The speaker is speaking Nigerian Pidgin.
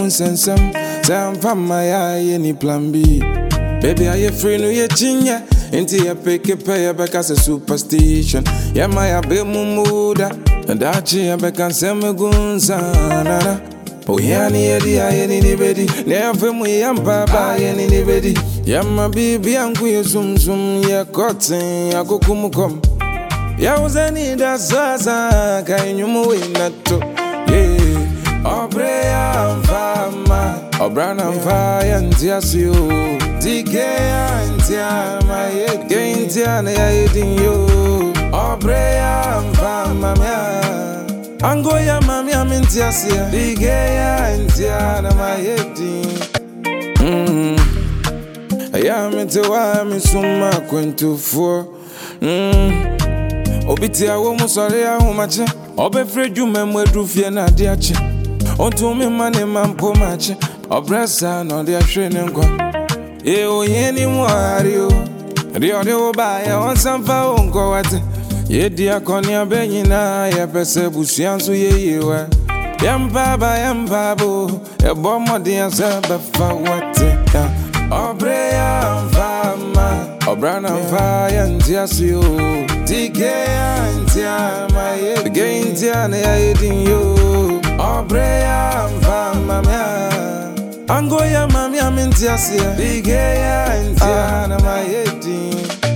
nonsense. Sam from my eye, any plan B. Baby, are you free? No, you're chinya. Into your pick a pay because a superstition. Yeah, my abe mumuda. And that chia becan semagunza. Oh, yeah, near the eye, any ready. Never me and Baba, any ready. Yeah, my baby, and we zoom zoom. Yeah, cotton, I go come. Yeah, was any that Zaza, can you move in that too? Yeah, Obrea and Fama, Obran and Fire and Tiasio, DK and Tiama, again Tiana, eating you, Obrea and Fama, Angoya, Mammy, I'm in Tiasia, DK and Tiana, my eating. I am into I'm in Summa, Quinto 4. Obiti a woman sorry a womache. Obefred you memwe drufie na diache. Onto me mane mampo mache. Obresa no dia hwene nkwa. E o yeni mwari o. Rio de obaya on samfa onko wate. Ye dia konia benyina ye pese busuanso ye yewa. Yambabo e bomode ansa befa wate. Obreya fama. Obrana fire and Tiasio, DK and Tiama, again Tiana, eating you. Obrea and Fama, Angoya, Mammy, I'm in Tiasia, DK and Tiana, my 18.